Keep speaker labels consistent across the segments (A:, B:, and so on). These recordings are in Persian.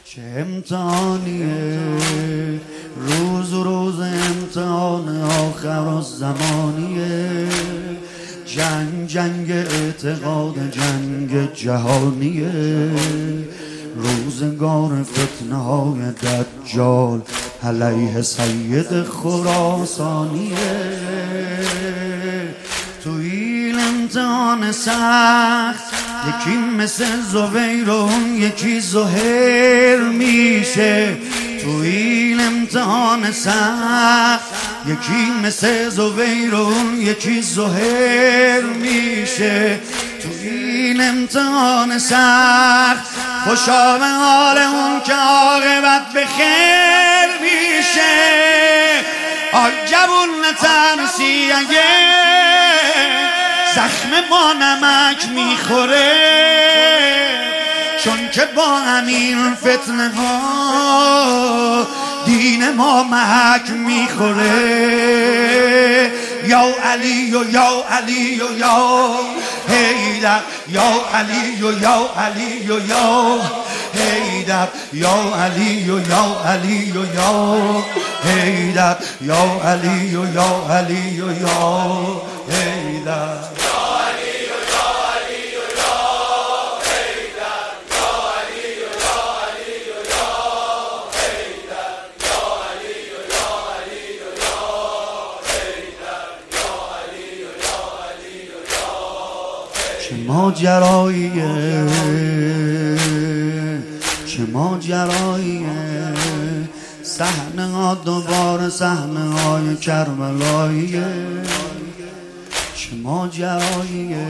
A: چه امتحانیه روز امتحان آخر الزمانیه. جنگ اعتقاد، جنگ جهانیه. روزگار فتنه های دجال علیه سید خراسانیه. تو این امتحان سخت یکی مثل زبیر و یکی زهیر میشه. تو این امتحان سخت یکی مثل زبیر و یکی زهیر میشه. تو این امتحان سخت خوشا به حال اون که عاقبت به خیر میشه. جوون نترسی اگه زخم با نمک میخوره، چون که با همین فتنه ها دین ما محک میخوره. یا علی و یا علی و یا حیدر، یا علی و یا علی و یا حیدر، یا علی و یا علی و یا حیدر، یا علی و یا علی و یا حیدر. چه ماجراییه، چه ماجراییه، صحنه ها دوباره صحنه های کربلاییه. چه ماجراییه،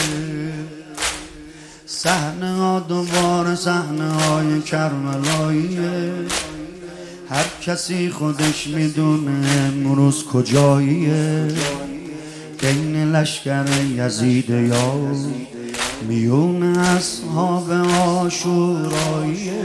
A: صحنه ها دوباره صحنه های کربلاییه. هر کسی خودش میدونه امروز کجاییه. بین لشکر یزید یا میون اصحاب عاشوراییه.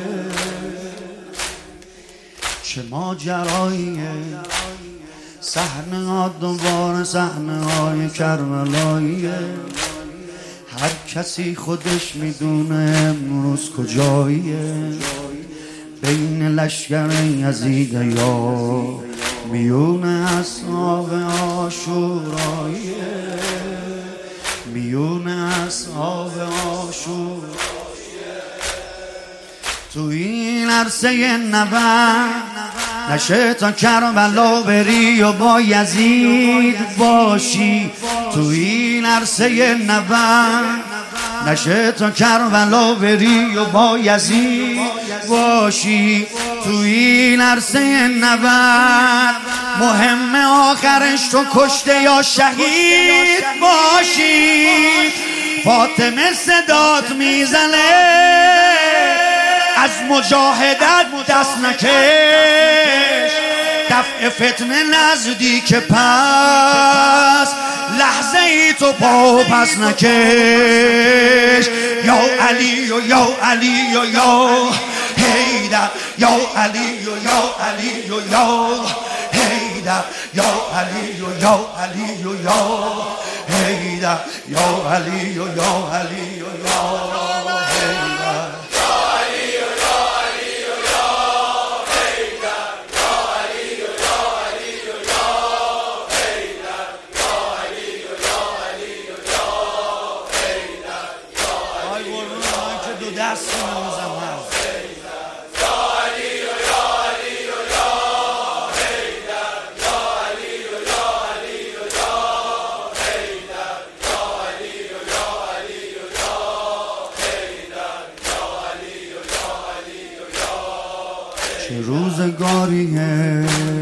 A: چه ماجراییه، صحنه ها دوباره صحنه های کربلاییه. هر کسی خودش میدونه امروز کجاییه. بین لشکر یزید یا میون اصحاب عاشوراییه. میون اصحاب عاشوراییه. تو این عرصه نبرد نشه تا کربلا بری و با یزید باشی. تو این عرصه نبرد نشه تا کربلا بری و با یزید باشی. تو این عرصه نبرد مهم آخرش تو کشته یا شهید باشی. فاطمه صدات میزنه از مجاهدت دست نکش. دفع فتنه نزدیک پس لحظه ای تو پا پس نکش. یا علی و یا علی و یا حیدر، یا علی و یا علی و یا حیدر، یا علی و یا علی و یا حیدر، یا علی و یا علی و یا حیدر. چه روزگاریه،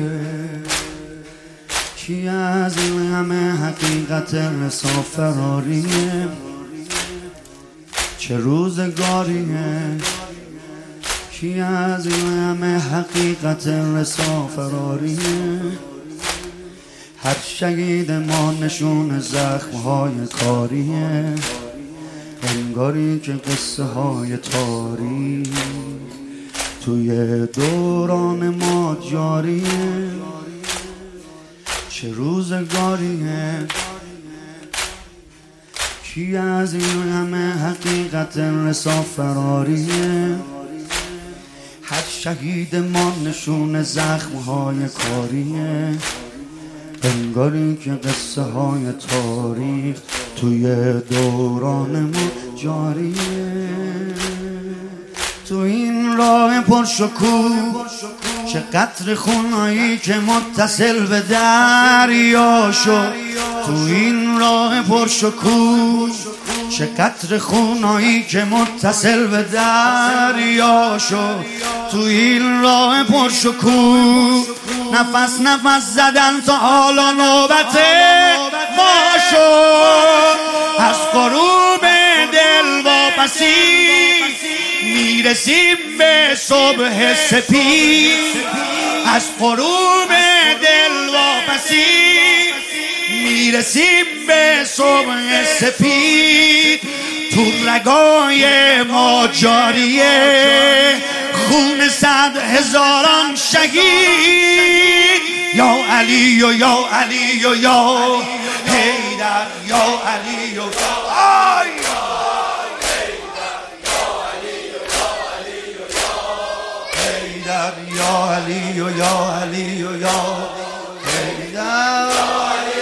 A: کی از این همه حقیقت رسا فراریه. چه روزگاریه، کی از این همه حقیقت رسا فراریه. هر شهید ما نشون زخمهای کاریه. انگاری که قصه های تاریخ توی دوران ما جاریه. چه روزگاریه، کی از این همه حقیقت رسا فراریه. شهید ما نشون زخمهای کاریه، انگاری که قصه های تاریخ توی دوران ما جاریه. تو این راه پرشکوه چه قطر خونایی که متصل به دریا شد. تو این راه پرشکوه چه قطر خونایی که متصل به دریا شد. تو این راه پرشکوه نفس نفس زدن تا حالا نوبت ما شد. از غروب دل واپسی میرسیم به صبح سپید. از غروب دل واپسی میرسیم به صبح سپید. تو رگای ما جاریه خون 100,000 شهید. یا علی و یا علی و یا حیدر، یا علی و آی حیدر، یا علی و یا علی و یا حیدر.